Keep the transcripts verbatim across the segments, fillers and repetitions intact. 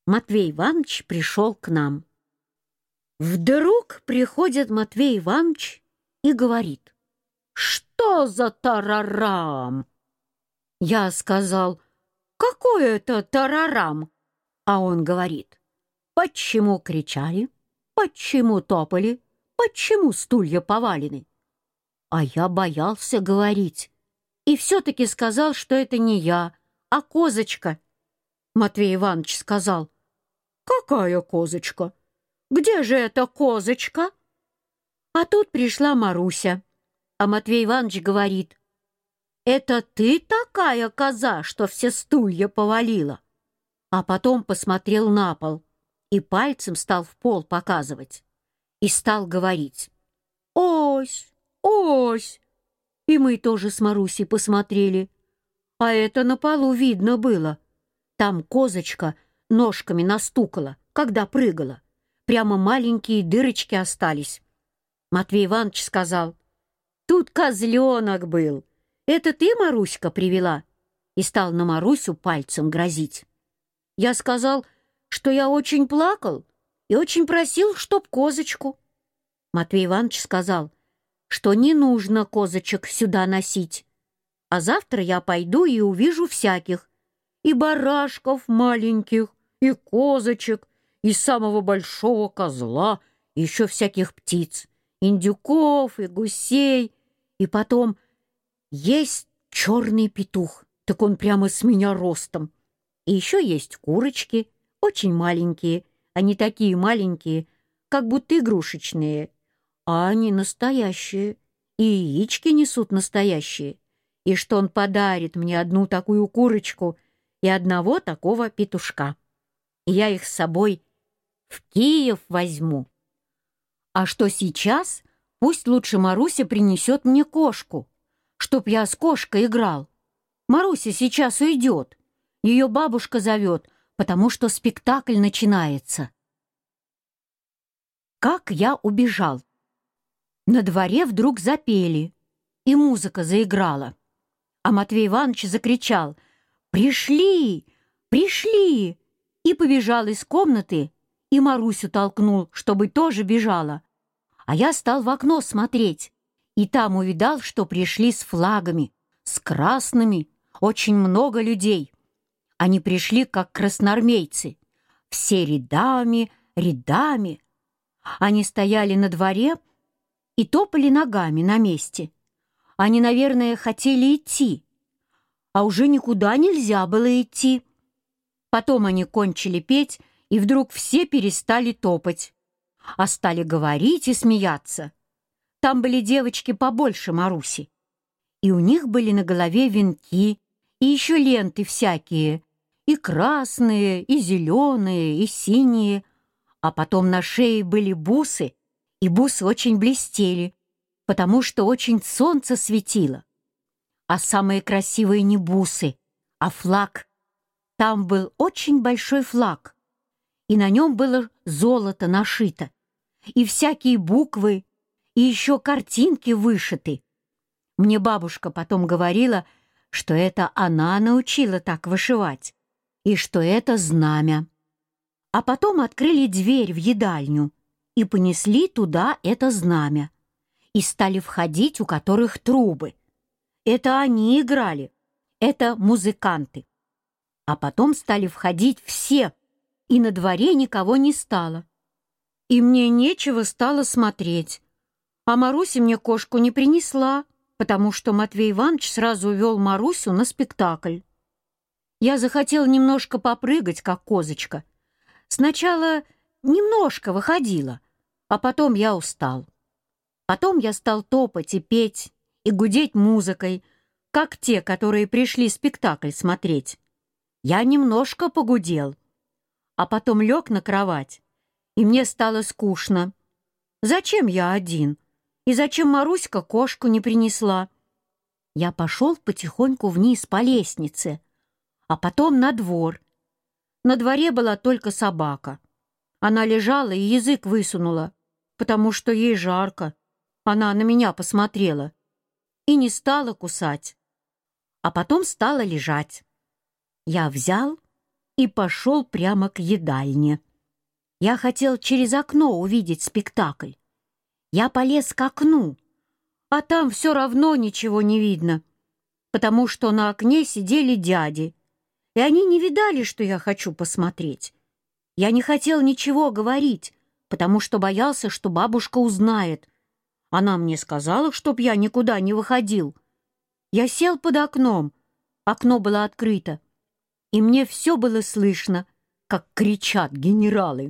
Матвей Иванович пришел к нам. Вдруг приходит Матвей Иванович и говорит: «Что за тарарам?» Я сказал: «Какой это тарарам?» А он говорит: «Почему кричали? Почему топали? Почему стулья повалены?» А я боялся говорить и все-таки сказал, что это не я, а козочка. Матвей Иванович сказал: «Какая козочка? Где же эта козочка?» А тут пришла Маруся, а Матвей Иванович говорит: «Это ты такая коза, что все стулья повалила?» А потом посмотрел на пол и пальцем стал в пол показывать и стал говорить: «Ось, ось!» И мы тоже с Марусей посмотрели, а это на полу видно было. Там козочка ножками настукала, когда прыгала. Прямо маленькие дырочки остались. Матвей Иванович сказал: «Тут козленок был. Это ты, Маруська, привела?» И стал на Марусю пальцем грозить. Я сказал, что я очень плакал и очень просил, чтоб козочку. Матвей Иванович сказал, что не нужно козочек сюда носить, а завтра я пойду и увижу всяких, и барашков маленьких, и козочек, и самого большого козла, и еще всяких птиц, индюков и гусей, и потом есть черный петух, так он прямо с меня ростом, и еще есть курочки, очень маленькие, они такие маленькие, как будто игрушечные, а они настоящие, и яички несут настоящие, и что он подарит мне одну такую курочку и одного такого петушка. И я их с собой в Киев возьму. А что сейчас, пусть лучше Маруся принесет мне кошку, чтоб я с кошкой играл. Маруся сейчас уйдет, ее бабушка зовет, потому что спектакль начинается». Как я убежал. На дворе вдруг запели, и музыка заиграла. А Матвей Иванович закричал: «Пришли! Пришли!» И побежал из комнаты, и Марусю толкнул, чтобы тоже бежала. А я стал в окно смотреть, и там увидал, что пришли с флагами, с красными, очень много людей. Они пришли, как красноармейцы, все рядами, рядами. Они стояли на дворе и топали ногами на месте. Они, наверное, хотели идти, а уже никуда нельзя было идти. Потом они кончили петь, и вдруг все перестали топать, а стали говорить и смеяться. Там были девочки побольше Маруси, и у них были на голове венки и еще ленты всякие, и красные, и зеленые, и синие, а потом на шее были бусы, и бусы очень блестели, потому что очень солнце светило. А самые красивые не бусы, а флаг. Там был очень большой флаг, и на нем было золото нашито, и всякие буквы, и еще картинки вышиты. Мне бабушка потом говорила, что это она научила так вышивать, и что это знамя. А потом открыли дверь в едальню и понесли туда это знамя, и стали входить, у которых трубы. Это они играли, это музыканты. А потом стали входить все, и на дворе никого не стало. И мне нечего стало смотреть. А Маруся мне кошку не принесла, потому что Матвей Иванович сразу увел Марусю на спектакль. Я захотел немножко попрыгать, как козочка. Сначала немножко выходила, а потом я устал. Потом я стал топать и петь, и гудеть музыкой, как те, которые пришли спектакль смотреть. Я немножко погудел, а потом лег на кровать, и мне стало скучно. Зачем я один? И зачем Маруська кошку не принесла? Я пошел потихоньку вниз по лестнице, а потом на двор. На дворе была только собака. Она лежала и язык высунула, потому что ей жарко. Она на меня посмотрела и не стала кусать, а потом стала лежать. Я взял и пошел прямо к едальне. Я хотел через окно увидеть спектакль. Я полез к окну, а там все равно ничего не видно, потому что на окне сидели дяди, и они не видали, что я хочу посмотреть. Я не хотел ничего говорить, потому что боялся, что бабушка узнает. Она мне сказала, чтоб я никуда не выходил. Я сел под окном, окно было открыто, и мне все было слышно, как кричат генералы.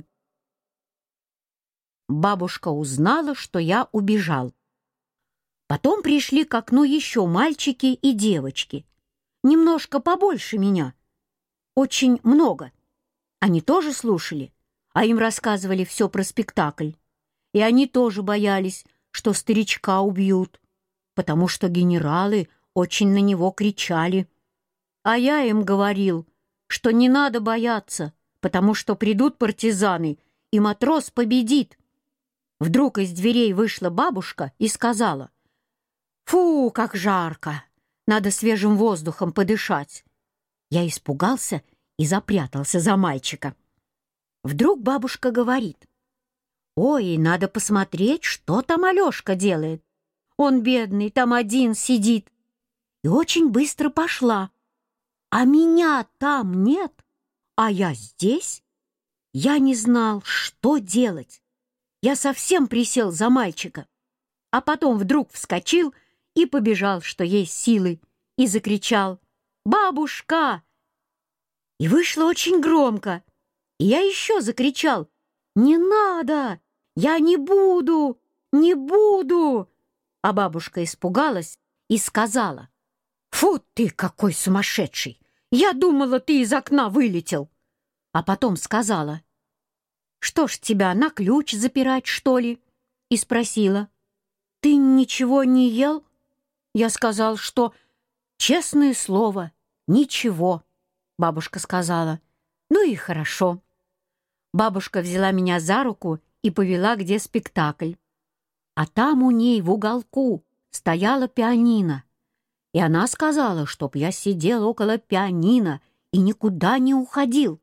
Бабушка узнала, что я убежал. Потом пришли к окну еще мальчики и девочки, немножко побольше меня, очень много. Они тоже слушали, а им рассказывали все про спектакль. И они тоже боялись, что старичка убьют, потому что генералы очень на него кричали. А я им говорил, что не надо бояться, потому что придут партизаны, и матрос победит. Вдруг из дверей вышла бабушка и сказала: «Фу, как жарко! Надо свежим воздухом подышать!» Я испугался и запрятался за мальчика. Вдруг бабушка говорит: «Ой, надо посмотреть, что там Алешка делает. Он бедный, там один сидит». И очень быстро пошла. А меня там нет, а я здесь. Я не знал, что делать. Я совсем присел за мальчика, а потом вдруг вскочил и побежал, что есть силы, и закричал: «Бабушка!» И вышло очень громко. И я еще закричал: «Не надо! Я не буду! Не буду!» А бабушка испугалась и сказала: «Фу ты, какой сумасшедший! Я думала, ты из окна вылетел!» А потом сказала: «Что ж, тебя на ключ запирать, что ли?» И спросила: «Ты ничего не ел?» Я сказал, что, честное слово, ничего. Бабушка сказала: «Ну и хорошо». Бабушка взяла меня за руку и повела, где спектакль. А там у ней в уголку стояла пианино. И она сказала, чтоб я сидел около пианино и никуда не уходил.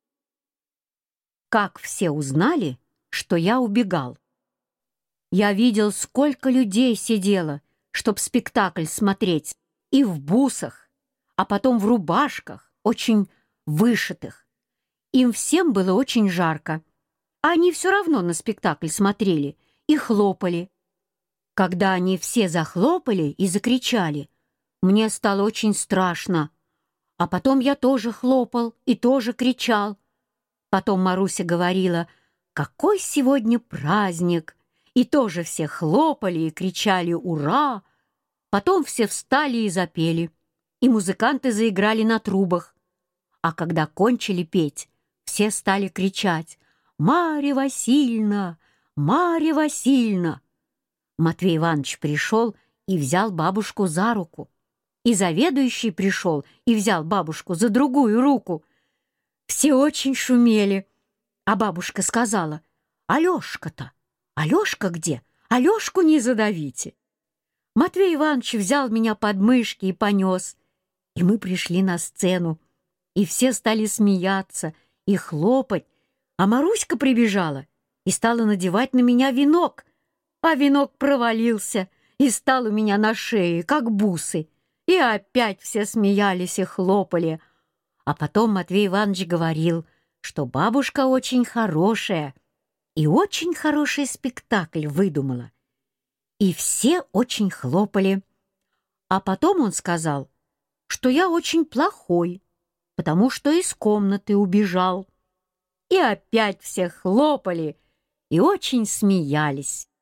Как все узнали, что я убегал? Я видел, сколько людей сидело, чтоб спектакль смотреть, и в бусах, а потом в рубашках, очень вышитых. Им всем было очень жарко, а они все равно на спектакль смотрели и хлопали. Когда они все захлопали и закричали, мне стало очень страшно, а потом я тоже хлопал и тоже кричал. Потом Маруся говорила: «Какой сегодня праздник!» И тоже все хлопали и кричали «Ура!». Потом все встали и запели, и музыканты заиграли на трубах. А когда кончили петь, все стали кричать: «Марья Васильевна! Марья Васильевна!». Матвей Иванович пришел и взял бабушку за руку. И заведующий пришел и взял бабушку за другую руку. Все очень шумели, а бабушка сказала: «Алешка-то! Алешка где? Алешку не задавите!». Матвей Иванович взял меня под мышки и понес, и мы пришли на сцену, и все стали смеяться и хлопать, а Маруська прибежала и стала надевать на меня венок, а венок провалился и стал у меня на шее, как бусы, и опять все смеялись и хлопали. А потом Матвей Иванович говорил, что бабушка очень хорошая и очень хороший спектакль выдумала. И все очень хлопали. А потом он сказал, что я очень плохой, потому что из комнаты убежал. И опять все хлопали и очень смеялись.